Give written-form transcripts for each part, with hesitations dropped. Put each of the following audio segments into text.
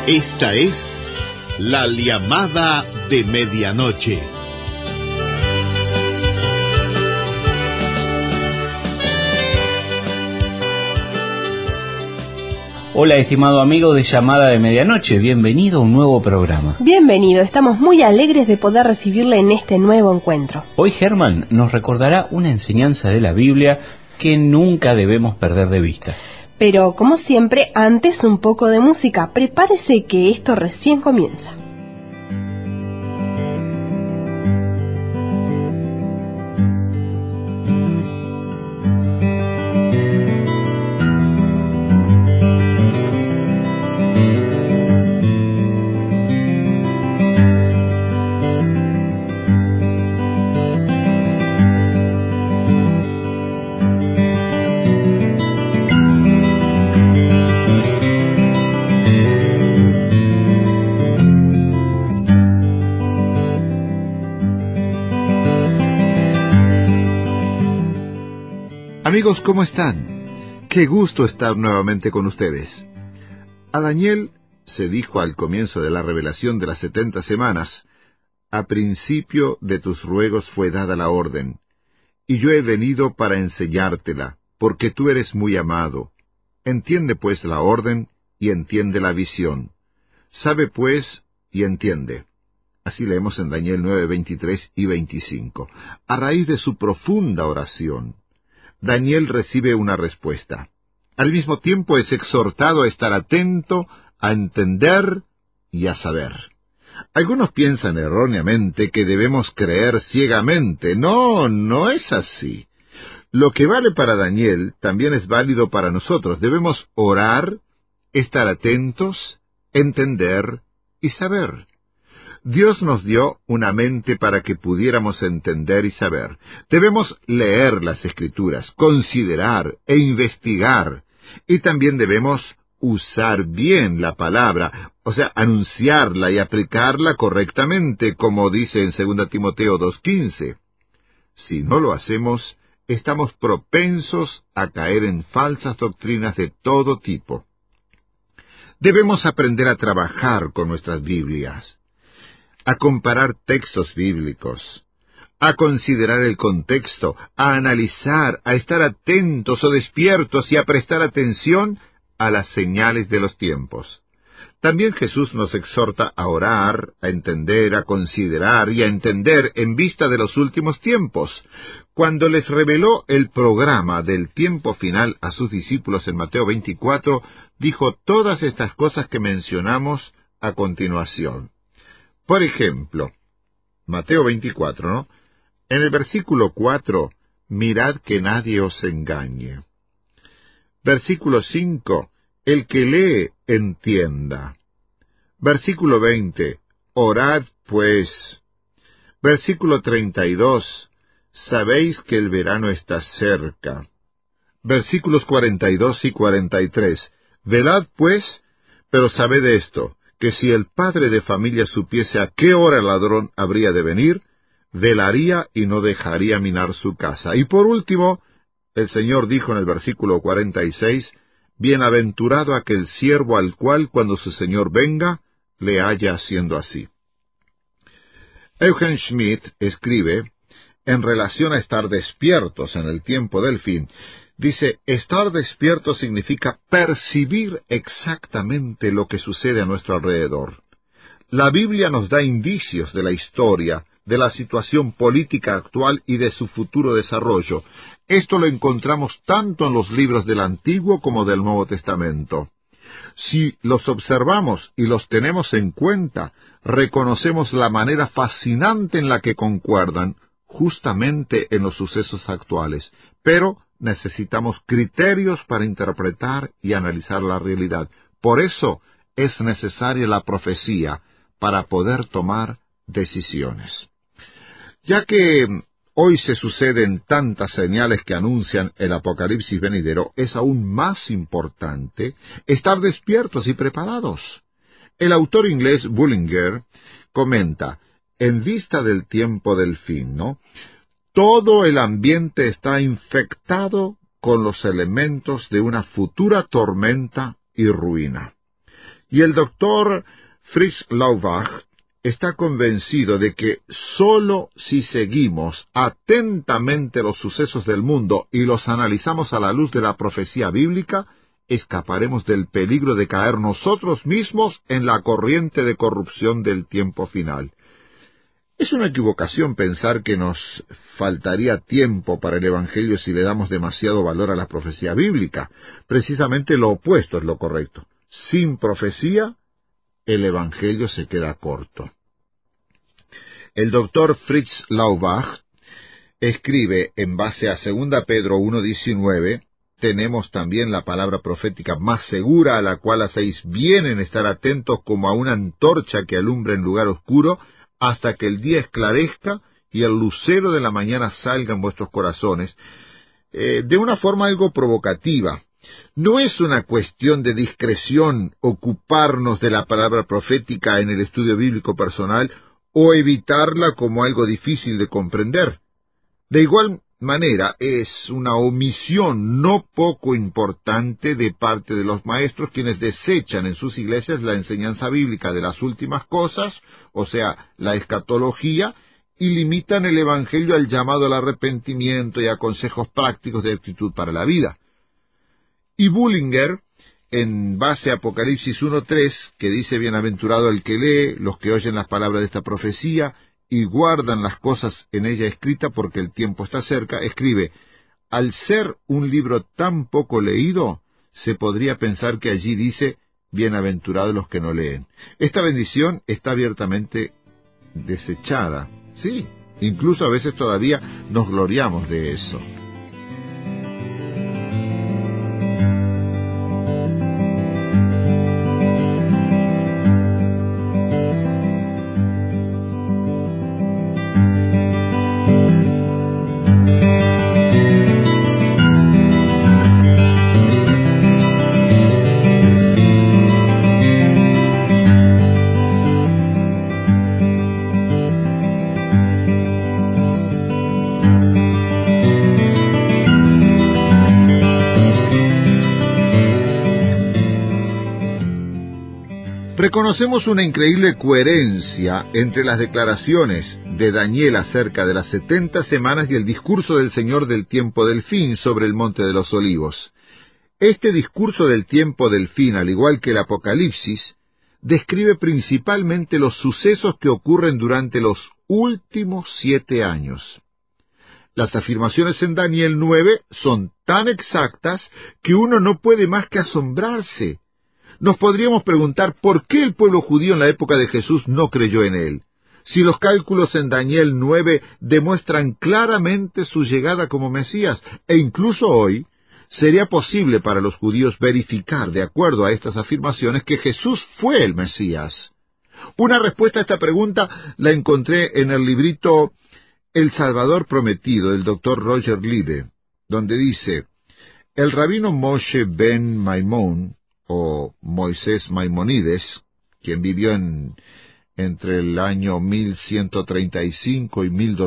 Esta es la llamada de medianoche. Hola, estimado amigo de Llamada de Medianoche, bienvenido a un nuevo programa. Bienvenido, estamos muy alegres de poder recibirle en este nuevo encuentro. Hoy Germán nos recordará una enseñanza de la Biblia que nunca debemos perder de vista. Pero, como siempre, antes un poco de música. Prepárese que esto recién comienza. Amigos, ¿cómo están? Qué gusto estar nuevamente con ustedes. A Daniel se dijo al comienzo de la revelación de las 70 semanas, a principio de tus ruegos fue dada la orden, y yo he venido para enseñártela, porque tú eres muy amado. Entiende pues la orden, y entiende la visión. Sabe pues, y entiende. Así leemos en Daniel 9, 23 y 25. A raíz de su profunda oración, Daniel recibe una respuesta. Al mismo tiempo es exhortado a estar atento, a entender y a saber. Algunos piensan erróneamente que debemos creer ciegamente. No, no es así. Lo que vale para Daniel también es válido para nosotros. Debemos orar, estar atentos, entender y saber. Dios nos dio una mente para que pudiéramos entender y saber. Debemos leer las Escrituras, considerar e investigar, y también debemos usar bien la palabra, o sea, anunciarla y aplicarla correctamente, como dice en 2 Timoteo 2:15. Si no lo hacemos, estamos propensos a caer en falsas doctrinas de todo tipo. Debemos aprender a trabajar con nuestras Biblias, a comparar textos bíblicos, a considerar el contexto, a analizar, a estar atentos o despiertos y a prestar atención a las señales de los tiempos. También Jesús nos exhorta a orar, a entender, a considerar y a entender en vista de los últimos tiempos. Cuando les reveló el programa del tiempo final a sus discípulos en Mateo 24, dijo todas estas cosas que mencionamos a continuación. Por ejemplo, Mateo 24, ¿no? En el versículo 4, mirad que nadie os engañe. Versículo 5, el que lee, entienda. Versículo 20, orad pues. Versículo 32, sabéis que el verano está cerca. Versículos 42 y 43, velad pues, pero sabed esto, que si el padre de familia supiese a qué hora el ladrón habría de venir, velaría y no dejaría minar su casa. Y por último, el Señor dijo en el versículo 46, bienaventurado aquel siervo al cual cuando su Señor venga, le haya haciendo así. Eugen Schmidt escribe, en relación a estar despiertos en el tiempo del fin, dice, estar despierto significa percibir exactamente lo que sucede a nuestro alrededor. La Biblia nos da indicios de la historia, de la situación política actual y de su futuro desarrollo. Esto lo encontramos tanto en los libros del Antiguo como del Nuevo Testamento. Si los observamos y los tenemos en cuenta, reconocemos la manera fascinante en la que concuerdan, justamente en los sucesos actuales. Pero necesitamos criterios para interpretar y analizar la realidad. Por eso es necesaria la profecía para poder tomar decisiones. Ya que hoy se suceden tantas señales que anuncian el apocalipsis venidero, es aún más importante estar despiertos y preparados. El autor inglés Bullinger comenta, en vista del tiempo del fin, ¿no? Todo el ambiente está infectado con los elementos de una futura tormenta y ruina. Y el doctor Fritz Laubach está convencido de que sólo si seguimos atentamente los sucesos del mundo y los analizamos a la luz de la profecía bíblica, escaparemos del peligro de caer nosotros mismos en la corriente de corrupción del tiempo final. Es una equivocación pensar que nos faltaría tiempo para el Evangelio si le damos demasiado valor a la profecía bíblica. Precisamente lo opuesto es lo correcto. Sin profecía, el Evangelio se queda corto. El doctor Fritz Laubach escribe en base a 2 Pedro 1:19, tenemos también la palabra profética más segura, a la cual hacéis bien en estar atentos como a una antorcha que alumbra en lugar oscuro, hasta que el día esclarezca y el lucero de la mañana salga en vuestros corazones. De una forma algo provocativa. No es una cuestión de discreción ocuparnos de la palabra profética en el estudio bíblico personal o evitarla como algo difícil de comprender. De igual manera, es una omisión no poco importante de parte de los maestros quienes desechan en sus iglesias la enseñanza bíblica de las últimas cosas, o sea, la escatología, y limitan el Evangelio al llamado al arrepentimiento y a consejos prácticos de actitud para la vida. Y Bullinger, en base a Apocalipsis 1:3, que dice, bienaventurado el que lee, los que oyen las palabras de esta profecía, y guardan las cosas en ella escritas porque el tiempo está cerca, escribe, al ser un libro tan poco leído, se podría pensar que allí dice, bienaventurados los que no leen. Esta bendición está abiertamente desechada. Sí, incluso a veces todavía nos gloriamos de eso. Reconocemos una increíble coherencia entre las declaraciones de Daniel acerca de las 70 semanas y el discurso del Señor del tiempo del fin sobre el Monte de los Olivos. Este discurso del tiempo del fin, al igual que el Apocalipsis, describe principalmente los sucesos que ocurren durante los últimos 7 años. Las afirmaciones en Daniel 9 son tan exactas que uno no puede más que asombrarse. Nos podríamos preguntar por qué el pueblo judío en la época de Jesús no creyó en él, si los cálculos en Daniel 9 demuestran claramente su llegada como Mesías, e incluso hoy sería posible para los judíos verificar, de acuerdo a estas afirmaciones, que Jesús fue el Mesías. Una respuesta a esta pregunta la encontré en el librito El Salvador Prometido, del Dr. Roger Liebe, donde dice, el rabino Moshe ben Maimón, o Moisés Maimonides, quien vivió entre el año 1135 y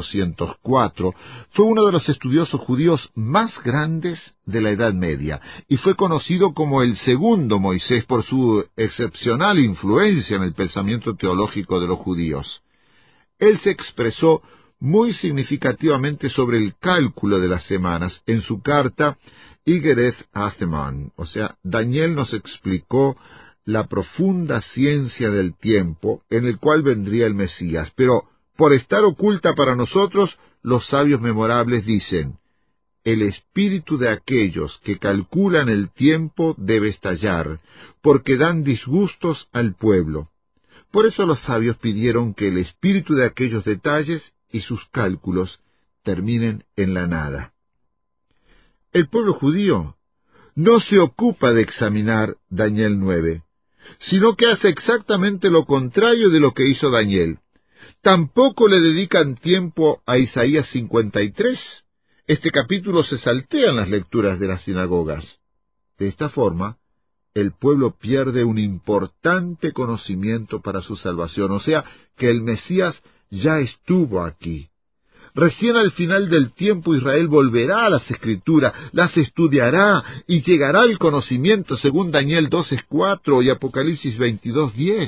1204, fue uno de los estudiosos judíos más grandes de la Edad Media, y fue conocido como el segundo Moisés por su excepcional influencia en el pensamiento teológico de los judíos. Él se expresó muy significativamente sobre el cálculo de las semanas en su carta Igereth Atheman, o sea, Daniel nos explicó la profunda ciencia del tiempo en el cual vendría el Mesías, pero por estar oculta para nosotros, los sabios memorables dicen, el espíritu de aquellos que calculan el tiempo debe estallar, porque dan disgustos al pueblo. Por eso los sabios pidieron que el espíritu de aquellos detalles y sus cálculos terminen en la nada. El pueblo judío no se ocupa de examinar Daniel 9, sino que hace exactamente lo contrario de lo que hizo Daniel. Tampoco le dedican tiempo a Isaías 53. Este capítulo se saltea en las lecturas de las sinagogas. De esta forma, el pueblo pierde un importante conocimiento para su salvación, o sea, que el Mesías ya estuvo aquí. Recién al final del tiempo Israel volverá a las Escrituras, las estudiará y llegará al conocimiento según Daniel 12:4 y Apocalipsis 22:10.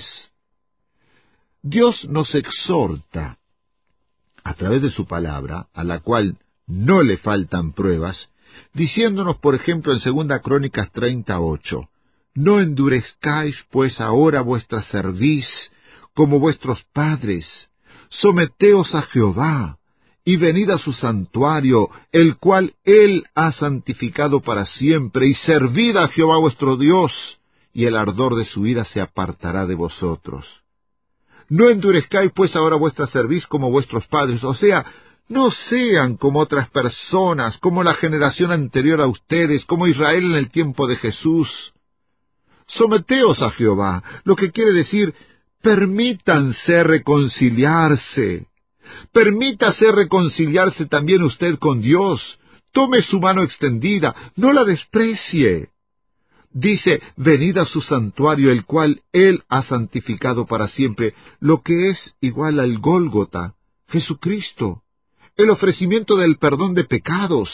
Dios nos exhorta a través de su palabra, a la cual no le faltan pruebas, diciéndonos, por ejemplo, en 2 Crónicas 30:8, «No endurezcáis, pues, ahora vuestra cerviz, como vuestros padres. Someteos a Jehová, y venid a su santuario, el cual Él ha santificado para siempre, y servid a Jehová vuestro Dios, y el ardor de su ira se apartará de vosotros. No endurezcáis, pues, ahora vuestra cerviz como vuestros padres», o sea, no sean como otras personas, como la generación anterior a ustedes, como Israel en el tiempo de Jesús. Someteos a Jehová, lo que quiere decir, permítanse reconciliarse. Permítase reconciliarse también usted con Dios. Tome su mano extendida, no la desprecie. Dice, venid a su santuario, el cual Él ha santificado para siempre, lo que es igual al Gólgota, Jesucristo, el ofrecimiento del perdón de pecados.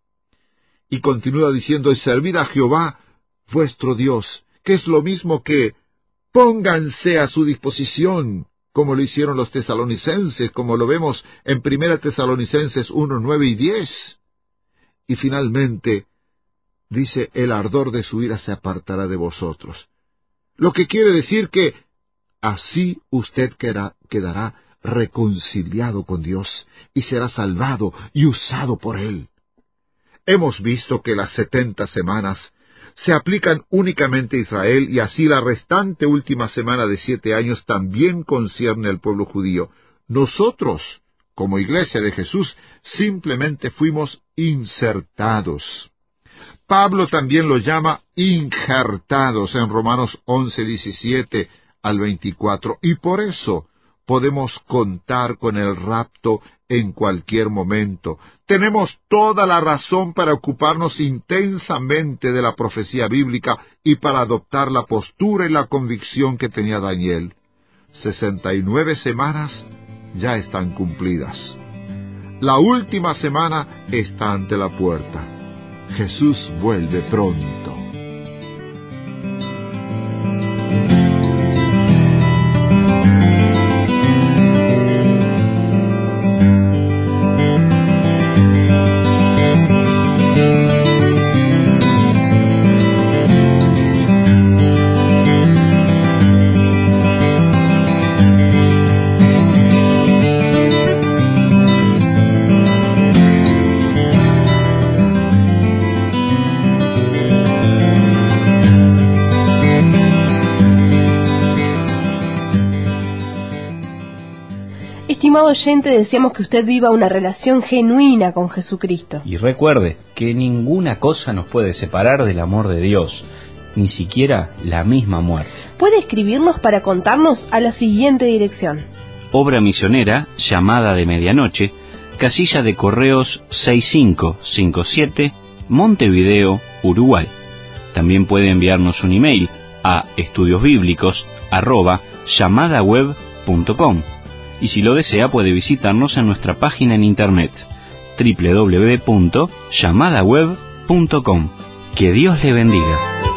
Y continúa diciendo, y servid a Jehová, vuestro Dios, que es lo mismo que pónganse a su disposición, como lo hicieron los tesalonicenses, como lo vemos en 1 Tesalonicenses 1:9 y 10. Y finalmente, dice, el ardor de su ira se apartará de vosotros. Lo que quiere decir que así usted quedará reconciliado con Dios y será salvado y usado por Él. Hemos visto que las 70 semanas se aplican únicamente a Israel, y así la restante última semana de 7 años también concierne al pueblo judío. Nosotros, como Iglesia de Jesús, simplemente fuimos insertados. Pablo también lo llama injertados en Romanos 11:17 al 24, y por eso podemos contar con el rapto en cualquier momento. Tenemos toda la razón para ocuparnos intensamente de la profecía bíblica y para adoptar la postura y la convicción que tenía Daniel. 69 semanas ya están cumplidas. La última semana está ante la puerta. Jesús vuelve pronto. Estimado oyente, deseamos que usted viva una relación genuina con Jesucristo. Y recuerde que ninguna cosa nos puede separar del amor de Dios, ni siquiera la misma muerte. Puede escribirnos para contarnos a la siguiente dirección: Obra Misionera, Llamada de Medianoche, Casilla de Correos 6557, Montevideo, Uruguay. También puede enviarnos un email a estudiosbiblicos@llamadaweb.com. Y si lo desea, puede visitarnos en nuestra página en internet www.llamadaweb.com. Que Dios le bendiga.